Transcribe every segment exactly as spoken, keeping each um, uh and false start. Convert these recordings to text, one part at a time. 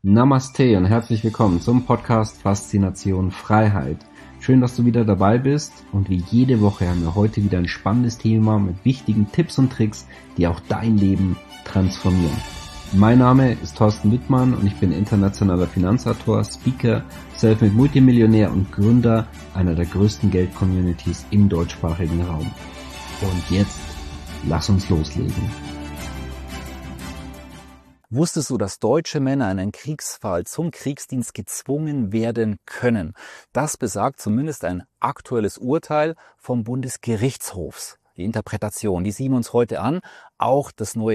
Namaste und herzlich willkommen zum Podcast Faszination Freiheit. Schön, dass du wieder dabei bist und wie jede Woche haben wir heute wieder ein spannendes Thema mit wichtigen Tipps und Tricks, die auch dein Leben transformieren. Mein Name ist Thorsten Wittmann und ich bin internationaler Finanzautor, Speaker, Selfmade Multimillionär und Gründer einer der größten Geld-Communities im deutschsprachigen Raum. Und jetzt, lass uns loslegen. Wusstest du, dass deutsche Männer in einem Kriegsfall zum Kriegsdienst gezwungen werden können? Das besagt zumindest ein aktuelles Urteil vom Bundesgerichtshofs. Die Interpretation, die sehen wir uns heute an. Auch das neue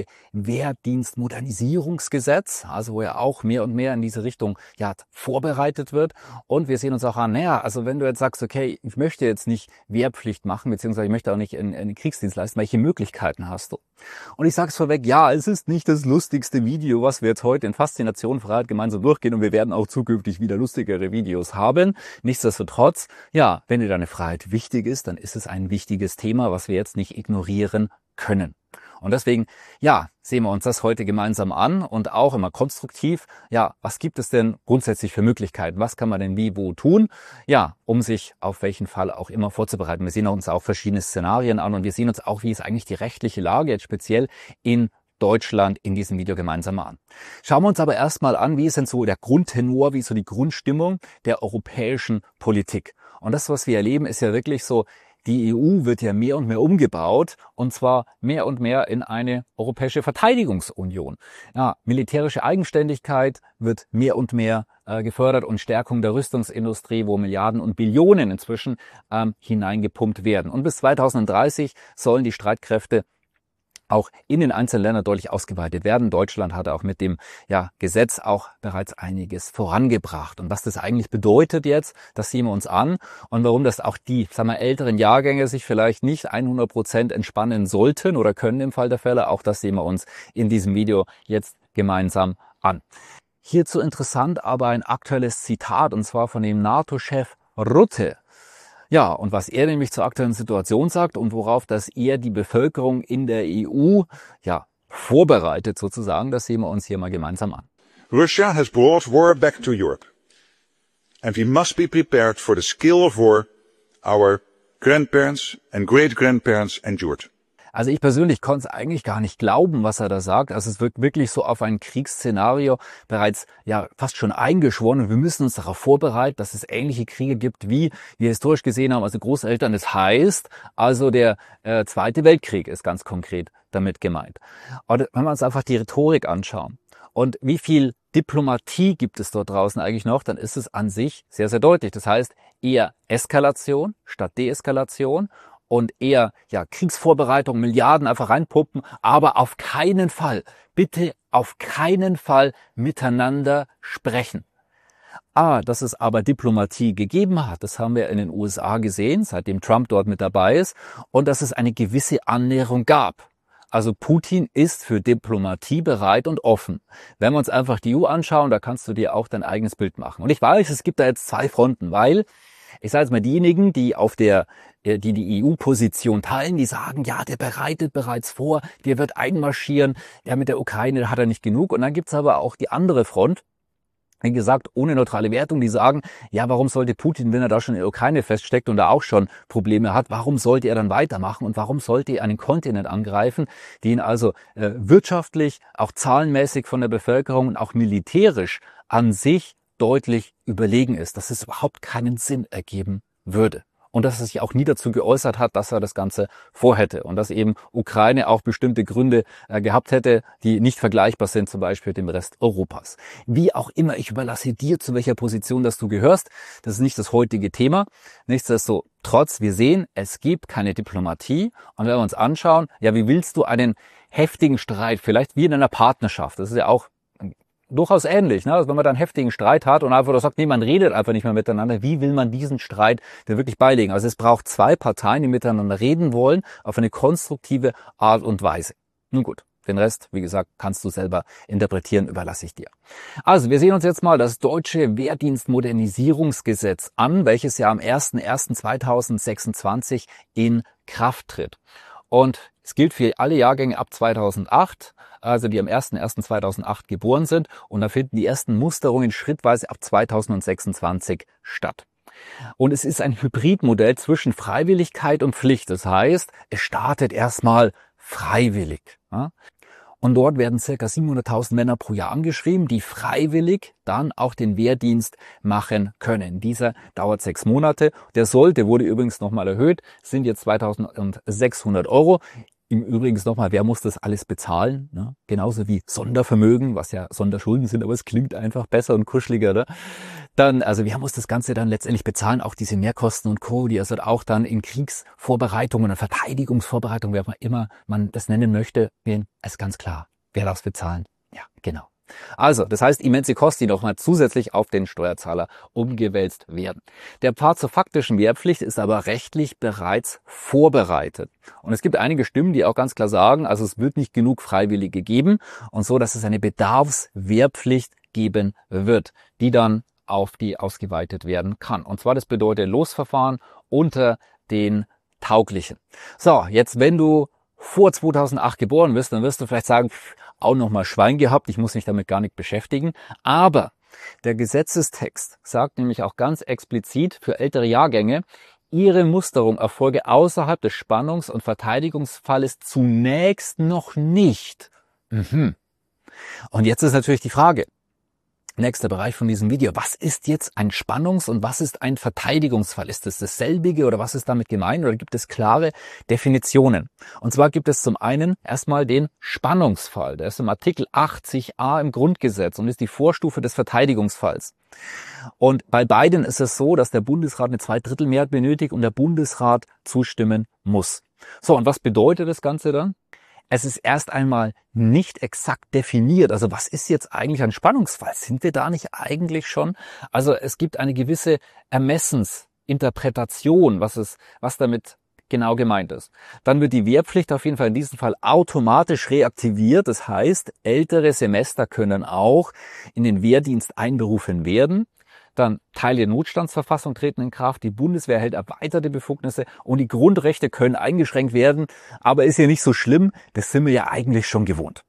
Wehrdienstmodernisierungsgesetz, also wo ja auch mehr und mehr in diese Richtung ja vorbereitet wird. Und wir sehen uns auch an, naja, also wenn du jetzt sagst, okay, ich möchte jetzt nicht Wehrpflicht machen, beziehungsweise ich möchte auch nicht einen, einen Kriegsdienst leisten, welche Möglichkeiten hast du? Und ich sage es vorweg, ja, es ist nicht das lustigste Video, was wir jetzt heute in Faszination Freiheit gemeinsam durchgehen, und wir werden auch zukünftig wieder lustigere Videos haben. Nichtsdestotrotz, ja, wenn dir deine Freiheit wichtig ist, dann ist es ein wichtiges Thema, was wir jetzt nicht ignorieren können. Und deswegen, ja, sehen wir uns das heute gemeinsam an und auch immer konstruktiv. Ja, was gibt es denn grundsätzlich für Möglichkeiten? Was kann man denn wie, wo tun? Ja, um sich auf welchen Fall auch immer vorzubereiten. Wir sehen uns auch verschiedene Szenarien an und wir sehen uns auch, wie ist eigentlich die rechtliche Lage jetzt speziell in Deutschland in diesem Video gemeinsam an. Schauen wir uns aber erstmal an, wie ist denn so der Grundtenor, wie ist so die Grundstimmung der europäischen Politik? Und das, was wir erleben, ist ja wirklich so, die E U wird ja mehr und mehr umgebaut, und zwar mehr und mehr in eine europäische Verteidigungsunion. Ja, militärische Eigenständigkeit wird mehr und mehr äh, gefördert und Stärkung der Rüstungsindustrie, wo Milliarden und Billionen inzwischen ähm, hineingepumpt werden. Und bis zweitausenddreißig sollen die Streitkräfte auch in den einzelnen Ländern deutlich ausgeweitet werden. Deutschland hatte auch mit dem ja, Gesetz auch bereits einiges vorangebracht. Und was das eigentlich bedeutet jetzt, das sehen wir uns an. Und warum das auch die, sagen wir, älteren Jahrgänge sich vielleicht nicht hundert Prozent entspannen sollten oder können im Fall der Fälle, auch das sehen wir uns in diesem Video jetzt gemeinsam an. Hierzu interessant aber ein aktuelles Zitat, und zwar von dem NATO-Chef Rutte. Ja, und was er nämlich zur aktuellen Situation sagt und worauf das er die Bevölkerung in der E U ja vorbereitet sozusagen, das sehen wir uns hier mal gemeinsam an. Russia has brought war back to Europe. And we must be prepared for the scale of war our grandparents and great-grandparents endured. Also ich persönlich konnte es eigentlich gar nicht glauben, was er da sagt. Also es wirkt wirklich so auf ein Kriegsszenario bereits ja fast schon eingeschworen. Und wir müssen uns darauf vorbereiten, dass es ähnliche Kriege gibt, wie wir historisch gesehen haben, also Großeltern. Das heißt, also der äh, Zweite Weltkrieg ist ganz konkret damit gemeint. Und wenn wir uns einfach die Rhetorik anschauen und wie viel Diplomatie gibt es dort draußen eigentlich noch, dann ist es an sich sehr, sehr deutlich. Das heißt, eher Eskalation statt Deeskalation. Und eher ja Kriegsvorbereitung, Milliarden einfach reinpuppen, aber auf keinen Fall, bitte auf keinen Fall miteinander sprechen. Ah, dass es aber Diplomatie gegeben hat, das haben wir in den U S A gesehen, seitdem Trump dort mit dabei ist, und dass es eine gewisse Annäherung gab. Also Putin ist für Diplomatie bereit und offen. Wenn wir uns einfach die E U anschauen, da kannst du dir auch dein eigenes Bild machen. Und ich weiß, es gibt da jetzt zwei Fronten, weil ich sage jetzt mal, diejenigen, die auf der, die die E U-Position teilen, die sagen, ja, der bereitet bereits vor, der wird einmarschieren, ja, mit der Ukraine, da hat er nicht genug. Und dann gibt's aber auch die andere Front, wie gesagt, ohne neutrale Wertung, die sagen, ja, warum sollte Putin, wenn er da schon in der Ukraine feststeckt und da auch schon Probleme hat, warum sollte er dann weitermachen und warum sollte er einen Kontinent angreifen, den also äh, wirtschaftlich, auch zahlenmäßig von der Bevölkerung und auch militärisch an sich deutlich überlegen ist, dass es überhaupt keinen Sinn ergeben würde. Und dass er sich auch nie dazu geäußert hat, dass er das Ganze vorhätte. Und dass eben Ukraine auch bestimmte Gründe äh, gehabt hätte, die nicht vergleichbar sind, zum Beispiel mit dem Rest Europas. Wie auch immer, ich überlasse dir, zu welcher Position dass du gehörst. Das ist nicht das heutige Thema. Nichtsdestotrotz, wir sehen, es gibt keine Diplomatie. Und wenn wir uns anschauen, ja, wie willst du einen heftigen Streit, vielleicht wie in einer Partnerschaft, das ist ja auch durchaus ähnlich, ne? Also wenn man dann einen heftigen Streit hat und einfach sagt, nee, man redet einfach nicht mehr miteinander, wie will man diesen Streit denn wirklich beilegen? Also es braucht zwei Parteien, die miteinander reden wollen, auf eine konstruktive Art und Weise. Nun gut, den Rest, wie gesagt, kannst du selber interpretieren, überlasse ich dir. Also wir sehen uns jetzt mal das deutsche Wehrdienstmodernisierungsgesetz an, welches ja am ersten ersten zweitausendsechsundzwanzig in Kraft tritt. Und Es gilt für alle Jahrgänge ab zweitausendacht, also die am ersten ersten zweitausendacht geboren sind. Und da finden die ersten Musterungen schrittweise ab zweitausendsechsundzwanzig statt. Und es ist ein Hybridmodell zwischen Freiwilligkeit und Pflicht. Das heißt, es startet erstmal freiwillig. Ja? Und dort werden ca. siebenhunderttausend Männer pro Jahr angeschrieben, die freiwillig dann auch den Wehrdienst machen können. Dieser dauert sechs Monate. Der sollte, wurde übrigens nochmal erhöht, sind jetzt zweitausendsechshundert Euro. Im Übrigen nochmal, wer muss das alles bezahlen? Ne? Genauso wie Sondervermögen, was ja Sonderschulden sind, aber es klingt einfach besser und kuscheliger. Ne? Dann, also wer muss das Ganze dann letztendlich bezahlen? Auch diese Mehrkosten und Co., die also auch dann in Kriegsvorbereitungen und Verteidigungsvorbereitungen, wer immer man das nennen möchte, ist ganz klar. Wer darf es bezahlen? Ja, genau. Also, das heißt, immense Kosten, die nochmal zusätzlich auf den Steuerzahler umgewälzt werden. Der Pfad zur faktischen Wehrpflicht ist aber rechtlich bereits vorbereitet. Und es gibt einige Stimmen, die auch ganz klar sagen, also es wird nicht genug Freiwillige geben und so, dass es eine Bedarfswehrpflicht geben wird, die dann auf die ausgeweitet werden kann. Und zwar, das bedeutet Losverfahren unter den Tauglichen. So, jetzt wenn du vor zweitausendacht geboren bist, dann wirst du vielleicht sagen, auch nochmal Schwein gehabt, ich muss mich damit gar nicht beschäftigen. Aber der Gesetzestext sagt nämlich auch ganz explizit für ältere Jahrgänge, ihre Musterung erfolge außerhalb des Spannungs- und Verteidigungsfalles zunächst noch nicht. Mhm. Und jetzt ist natürlich die Frage, nächster Bereich von diesem Video. Was ist jetzt ein Spannungs- und was ist ein Verteidigungsfall? Ist es dasselbige oder was ist damit gemeint? Oder gibt es klare Definitionen? Und zwar gibt es zum einen erstmal den Spannungsfall. Der ist im Artikel achtzig a im Grundgesetz und ist die Vorstufe des Verteidigungsfalls. Und bei beiden ist es so, dass der Bundesrat eine Zweidrittelmehrheit benötigt und der Bundesrat zustimmen muss. So, und was bedeutet das Ganze dann? Es ist erst einmal nicht exakt definiert. Also was ist jetzt eigentlich ein Spannungsfall? Sind wir da nicht eigentlich schon? Also es gibt eine gewisse Ermessensinterpretation, was es, was damit genau gemeint ist. Dann wird die Wehrpflicht auf jeden Fall in diesem Fall automatisch reaktiviert. Das heißt, ältere Semester können auch in den Wehrdienst einberufen werden. Dann Teile der Notstandsverfassung treten in Kraft, die Bundeswehr erhält erweiterte Befugnisse und die Grundrechte können eingeschränkt werden. Aber ist ja nicht so schlimm, das sind wir ja eigentlich schon gewohnt.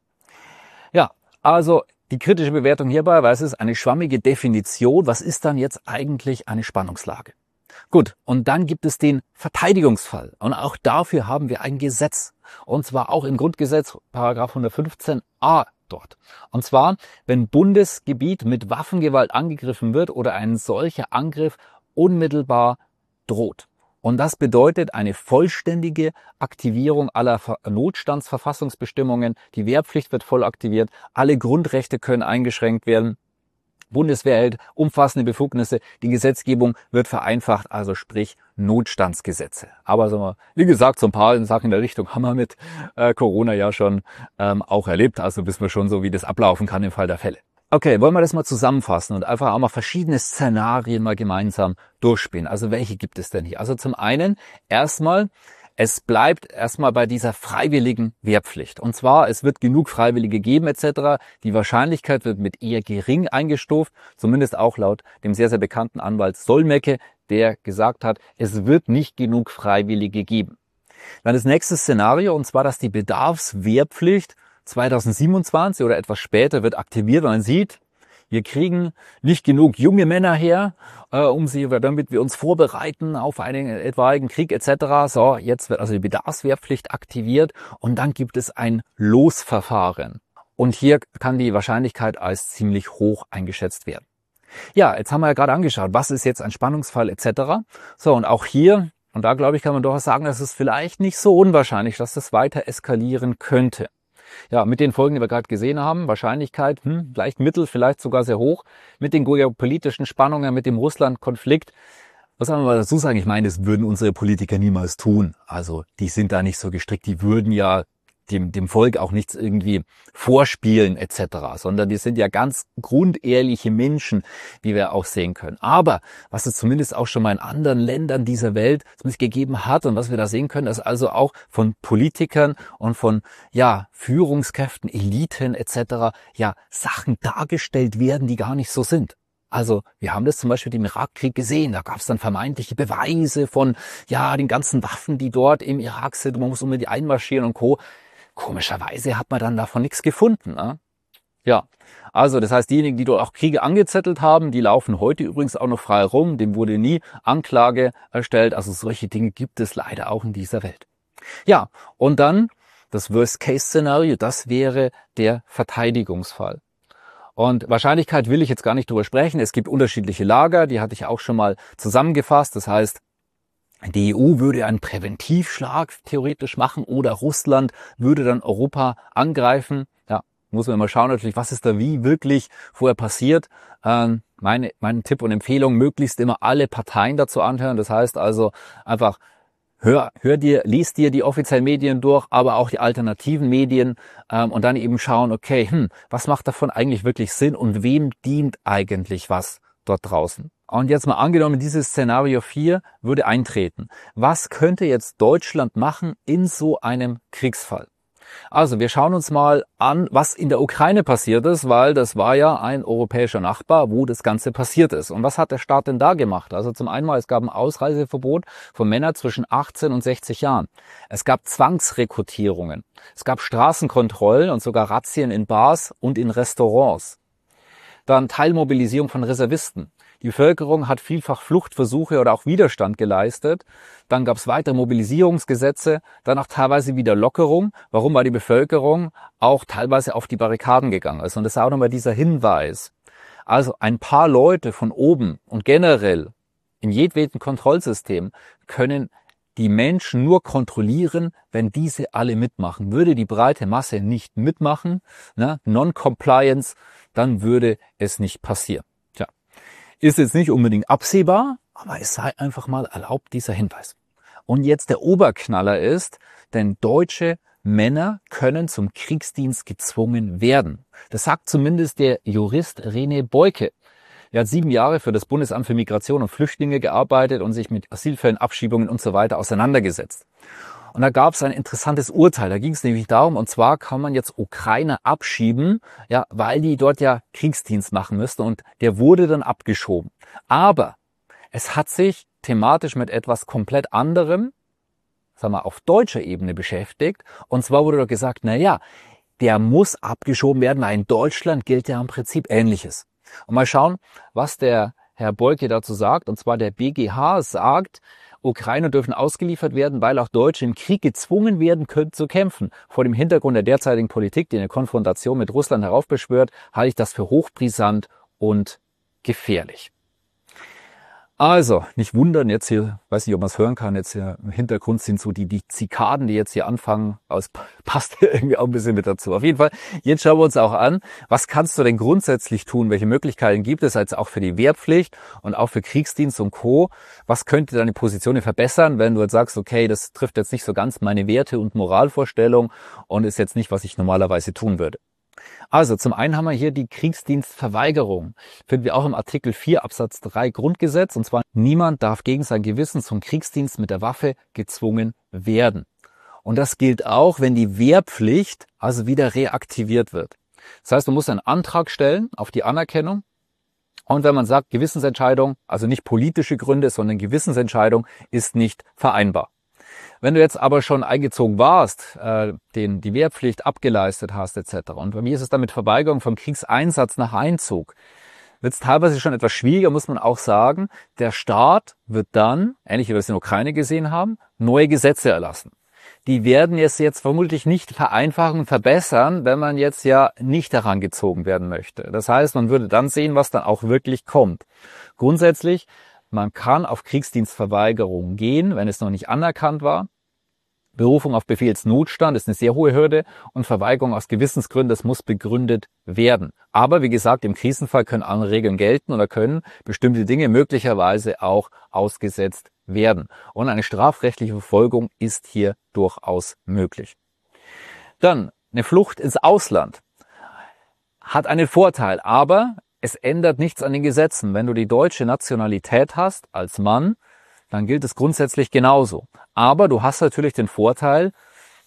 Ja, also die kritische Bewertung hierbei, weil es ist eine schwammige Definition. Was ist dann jetzt eigentlich eine Spannungslage? Gut, und dann gibt es den Verteidigungsfall. Und auch dafür haben wir ein Gesetz. Und zwar auch im Grundgesetz, Paragraph hundertfünfzehn a. dort. Und zwar, wenn Bundesgebiet mit Waffengewalt angegriffen wird oder ein solcher Angriff unmittelbar droht. Und das bedeutet eine vollständige Aktivierung aller Notstandsverfassungsbestimmungen. Die Wehrpflicht wird voll aktiviert. Alle Grundrechte können eingeschränkt werden. Bundeswehr erhält umfassende Befugnisse, die Gesetzgebung wird vereinfacht, also sprich Notstandsgesetze. Aber sagen wir, wie gesagt, so ein paar Sachen in der Richtung haben wir mit äh, Corona ja schon ähm, auch erlebt, also wissen wir schon so, wie das ablaufen kann im Fall der Fälle. Okay, wollen wir das mal zusammenfassen und einfach auch mal verschiedene Szenarien mal gemeinsam durchspielen. Also welche gibt es denn hier? Also zum einen erstmal, es bleibt erstmal bei dieser freiwilligen Wehrpflicht. Und zwar, es wird genug Freiwillige geben et cetera. Die Wahrscheinlichkeit wird mit eher gering eingestuft, zumindest auch laut dem sehr, sehr bekannten Anwalt Solmecke, der gesagt hat, es wird nicht genug Freiwillige geben. Dann das nächste Szenario, und zwar, dass die Bedarfswehrpflicht zweitausendsiebenundzwanzig oder etwas später wird aktiviert und man sieht, wir kriegen nicht genug junge Männer her, äh, um sie, damit wir uns vorbereiten auf einen etwaigen Krieg et cetera. So, jetzt wird also die Bedarfswehrpflicht aktiviert und dann gibt es ein Losverfahren. Und hier kann die Wahrscheinlichkeit als ziemlich hoch eingeschätzt werden. Ja, jetzt haben wir ja gerade angeschaut, was ist jetzt ein Spannungsfall et cetera. So, und auch hier, und da glaube ich, kann man durchaus sagen, dass es vielleicht nicht so unwahrscheinlich, dass das weiter eskalieren könnte. Ja, mit den Folgen, die wir gerade gesehen haben, Wahrscheinlichkeit, hm, vielleicht mittel, vielleicht sogar sehr hoch, mit den geopolitischen Spannungen, mit dem Russland-Konflikt. Was soll man dazu sagen? Ich meine, das würden unsere Politiker niemals tun. Also die sind da nicht so gestrickt, die würden ja dem, dem Volk auch nichts irgendwie vorspielen et cetera, sondern die sind ja ganz grundehrliche Menschen, wie wir auch sehen können. Aber was es zumindest auch schon mal in anderen Ländern dieser Welt zumindest gegeben hat und was wir da sehen können, dass also auch von Politikern und von ja Führungskräften, Eliten et cetera ja Sachen dargestellt werden, die gar nicht so sind. Also wir haben das zum Beispiel im Irakkrieg gesehen. Da gab es dann vermeintliche Beweise von ja den ganzen Waffen, die dort im Irak sind. Man muss unbedingt einmarschieren und Co. Komischerweise hat man dann davon nichts gefunden. Ne? Ja, also das heißt, diejenigen, die dort auch Kriege angezettelt haben, die laufen heute übrigens auch noch frei rum. Dem wurde nie Anklage erstellt. Also solche Dinge gibt es leider auch in dieser Welt. Ja, und dann das Worst-Case-Szenario, das wäre der Verteidigungsfall. Und Wahrscheinlichkeit will ich jetzt gar nicht drüber sprechen. Es gibt unterschiedliche Lager, die hatte ich auch schon mal zusammengefasst. Das heißt, die E U würde einen Präventivschlag theoretisch machen oder Russland würde dann Europa angreifen. Ja, muss man mal schauen natürlich, was ist da wie wirklich vorher passiert. Ähm, meine, mein Tipp und Empfehlung, möglichst immer alle Parteien dazu anhören. Das heißt also einfach Hör, hör dir, lies dir die offiziellen Medien durch, aber auch die alternativen Medien ähm, und dann eben schauen, okay, hm, was macht davon eigentlich wirklich Sinn und wem dient eigentlich was dort draußen? Und jetzt mal angenommen, dieses Szenario vier würde eintreten. Was könnte jetzt Deutschland machen in so einem Kriegsfall? Also wir schauen uns mal an, was in der Ukraine passiert ist, weil das war ja ein europäischer Nachbar, wo das Ganze passiert ist. Und was hat der Staat denn da gemacht? Also zum einen mal, es gab ein Ausreiseverbot von Männern zwischen achtzehn und sechzig Jahren. Es gab Zwangsrekrutierungen. Es gab Straßenkontrollen und sogar Razzien in Bars und in Restaurants. Dann Teilmobilisierung von Reservisten. Die Bevölkerung hat vielfach Fluchtversuche oder auch Widerstand geleistet. Dann gab es weitere Mobilisierungsgesetze, dann auch teilweise wieder Lockerung. Warum? Weil die Bevölkerung auch teilweise auf die Barrikaden gegangen ist. Und das ist auch nochmal dieser Hinweis. Also ein paar Leute von oben und generell in jedwedem Kontrollsystem können die Menschen nur kontrollieren, wenn diese alle mitmachen. Würde die breite Masse nicht mitmachen, ne, Non-Compliance, dann würde es nicht passieren. Tja, ist jetzt nicht unbedingt absehbar, aber es sei einfach mal erlaubt, dieser Hinweis. Und jetzt der Oberknaller ist, denn deutsche Männer können zum Kriegsdienst gezwungen werden. Das sagt zumindest der Jurist René Beuke. Er hat sieben Jahre für das Bundesamt für Migration und Flüchtlinge gearbeitet und sich mit Asylfällen, Abschiebungen und so weiter auseinandergesetzt. Und da gab es ein interessantes Urteil. Da ging es nämlich darum, und zwar kann man jetzt Ukrainer abschieben, ja, weil die dort ja Kriegsdienst machen müssten, und der wurde dann abgeschoben. Aber es hat sich thematisch mit etwas komplett anderem, sagen wir, auf deutscher Ebene beschäftigt. Und zwar wurde dort gesagt, na ja, der muss abgeschoben werden, weil in Deutschland gilt ja im Prinzip Ähnliches. Und mal schauen, was der Herr Beuke dazu sagt. Und zwar der B G H sagt, Ukrainer dürfen ausgeliefert werden, weil auch Deutsche im Krieg gezwungen werden können zu kämpfen. Vor dem Hintergrund der derzeitigen Politik, die eine Konfrontation mit Russland heraufbeschwört, halte ich das für hochbrisant und gefährlich. Also, nicht wundern, jetzt hier, weiß nicht, ob man es hören kann, jetzt hier im Hintergrund sind so die, die Zikaden, die jetzt hier anfangen, aus, passt hier irgendwie auch ein bisschen mit dazu. Auf jeden Fall, jetzt schauen wir uns auch an, was kannst du denn grundsätzlich tun? Welche Möglichkeiten gibt es jetzt auch für die Wehrpflicht und auch für Kriegsdienst und Co.? Was könnte deine Position verbessern, wenn du jetzt sagst, okay, das trifft jetzt nicht so ganz meine Werte und Moralvorstellung und ist jetzt nicht, was ich normalerweise tun würde? Also zum einen haben wir hier die Kriegsdienstverweigerung. Finden wir auch im Artikel vier Absatz drei Grundgesetz. Und zwar, niemand darf gegen sein Gewissen zum Kriegsdienst mit der Waffe gezwungen werden. Und das gilt auch, wenn die Wehrpflicht also wieder reaktiviert wird. Das heißt, man muss einen Antrag stellen auf die Anerkennung. Und wenn man sagt, Gewissensentscheidung, also nicht politische Gründe, sondern Gewissensentscheidung ist nicht vereinbar. Wenn du jetzt aber schon eingezogen warst, äh, den, die Wehrpflicht abgeleistet hast et cetera. Und bei mir ist es dann mit Verweigerung vom Kriegseinsatz nach Einzug, wird es teilweise schon etwas schwieriger, muss man auch sagen. Der Staat wird dann, ähnlich wie wir es in der Ukraine gesehen haben, neue Gesetze erlassen. Die werden es jetzt vermutlich nicht vereinfachen und verbessern, wenn man jetzt ja nicht daran gezogen werden möchte. Das heißt, man würde dann sehen, was dann auch wirklich kommt. Grundsätzlich, man kann auf Kriegsdienstverweigerung gehen, wenn es noch nicht anerkannt war. Berufung auf Befehlsnotstand ist eine sehr hohe Hürde und Verweigerung aus Gewissensgründen, das muss begründet werden. Aber wie gesagt, im Krisenfall können andere Regeln gelten oder können bestimmte Dinge möglicherweise auch ausgesetzt werden. Und eine strafrechtliche Verfolgung ist hier durchaus möglich. Dann eine Flucht ins Ausland hat einen Vorteil, aber es ändert nichts an den Gesetzen. Wenn du die deutsche Nationalität hast als Mann, dann gilt es grundsätzlich genauso. Aber du hast natürlich den Vorteil,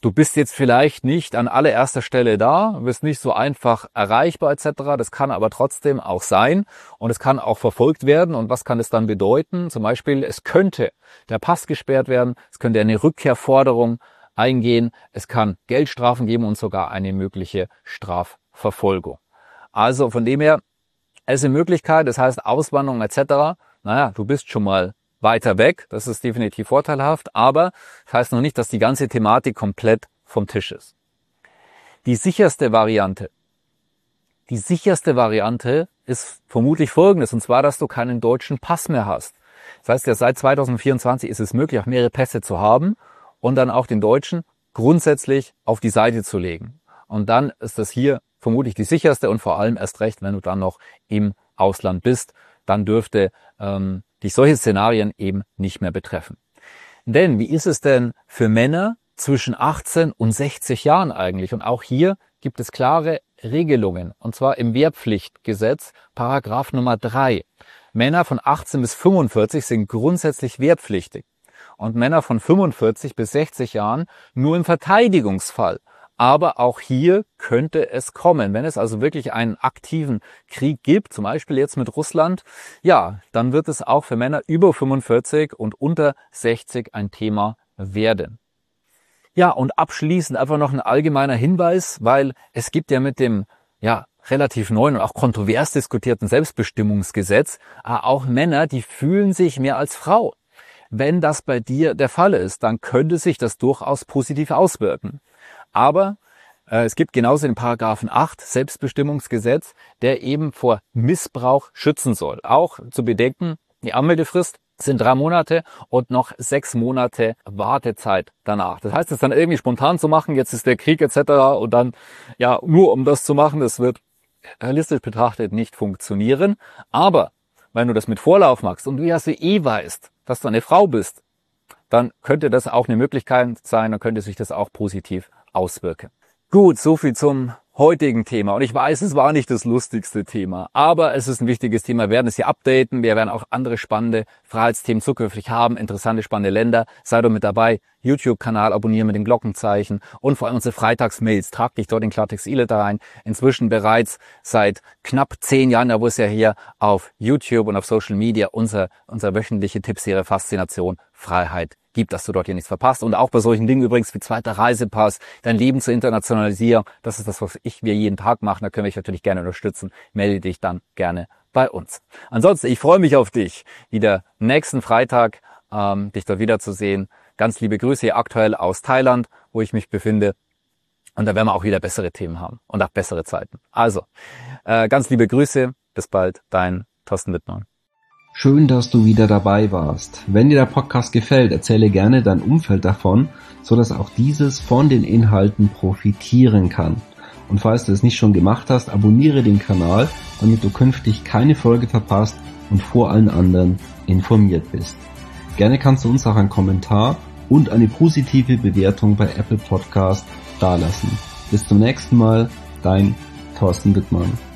du bist jetzt vielleicht nicht an allererster Stelle da, bist nicht so einfach erreichbar et cetera. Das kann aber trotzdem auch sein und es kann auch verfolgt werden. Und was kann es dann bedeuten? Zum Beispiel, es könnte der Pass gesperrt werden, es könnte eine Rückkehrforderung eingehen, es kann Geldstrafen geben und sogar eine mögliche Strafverfolgung. Also von dem her, es ist eine Möglichkeit, das heißt Auswanderung et cetera. Naja, du bist schon mal weiter weg, das ist definitiv vorteilhaft, aber das heißt noch nicht, dass die ganze Thematik komplett vom Tisch ist. Die sicherste Variante, die sicherste Variante ist vermutlich folgendes, und zwar, dass du keinen deutschen Pass mehr hast. Das heißt, ja, seit zweitausendvierundzwanzig ist es möglich, auch mehrere Pässe zu haben und dann auch den deutschen grundsätzlich auf die Seite zu legen. Und dann ist das hier vermutlich die sicherste und vor allem erst recht, wenn du dann noch im Ausland bist, dann dürfte ähm, dich solche Szenarien eben nicht mehr betreffen. Denn wie ist es denn für Männer zwischen achtzehn und sechzig Jahren eigentlich? Und auch hier gibt es klare Regelungen, und zwar im Wehrpflichtgesetz, Paragraph Nummer drei. Männer von achtzehn bis fünfundvierzig sind grundsätzlich wehrpflichtig und Männer von fünfundvierzig bis sechzig Jahren nur im Verteidigungsfall. Aber auch hier könnte es kommen. Wenn es also wirklich einen aktiven Krieg gibt, zum Beispiel jetzt mit Russland, ja, dann wird es auch für Männer über fünfundvierzig und unter sechzig ein Thema werden. Ja, und abschließend einfach noch ein allgemeiner Hinweis, weil es gibt ja mit dem, ja, relativ neuen und auch kontrovers diskutierten Selbstbestimmungsgesetz auch Männer, die fühlen sich mehr als Frau. Wenn das bei dir der Fall ist, dann könnte sich das durchaus positiv auswirken. Aber äh, es gibt genauso den Paragraphen acht Selbstbestimmungsgesetz, der eben vor Missbrauch schützen soll. Auch zu bedenken, die Anmeldefrist sind drei Monate und noch sechs Monate Wartezeit danach. Das heißt, es dann irgendwie spontan zu machen, jetzt ist der Krieg et cetera und dann ja nur um das zu machen, das wird realistisch betrachtet nicht funktionieren. Aber wenn du das mit Vorlauf machst und du ja so eh weißt, dass du eine Frau bist, dann könnte das auch eine Möglichkeit sein, dann könnte sich das auch positiv auswirken. Gut, so viel zum heutigen Thema. Und ich weiß, es war nicht das lustigste Thema, aber es ist ein wichtiges Thema. Wir werden es hier updaten. Wir werden auch andere spannende Freiheitsthemen zukünftig haben, interessante, spannende Länder. Sei doch mit dabei. YouTube-Kanal abonnieren mit dem Glockenzeichen und vor allem unsere Freitagsmails. Trag dich dort in Klartext E-Letter ein. Inzwischen bereits seit knapp zehn Jahren, da wo es ja hier auf YouTube und auf Social Media unser, unsere wöchentliche Tippserie Faszination Freiheit gibt, dass du dort hier nichts verpasst. Und auch bei solchen Dingen übrigens wie zweiter Reisepass, dein Leben zu internationalisieren. Das ist das, was ich wir jeden Tag machen. Da können wir dich natürlich gerne unterstützen. Melde dich dann gerne bei uns. Ansonsten, ich freue mich auf dich, wieder nächsten Freitag ähm, dich dort wiederzusehen. Ganz liebe Grüße hier aktuell aus Thailand, wo ich mich befinde. Und da werden wir auch wieder bessere Themen haben und auch bessere Zeiten. Also, äh, ganz liebe Grüße. Bis bald, dein Thorsten Wittmann. Schön, dass du wieder dabei warst. Wenn dir der Podcast gefällt, erzähle gerne dein Umfeld davon, so dass auch dieses von den Inhalten profitieren kann. Und falls du es nicht schon gemacht hast, abonniere den Kanal, damit du künftig keine Folge verpasst und vor allen anderen informiert bist. Gerne kannst du uns auch einen Kommentar und eine positive Bewertung bei Apple Podcast dalassen. Bis zum nächsten Mal, dein Thorsten Wittmann.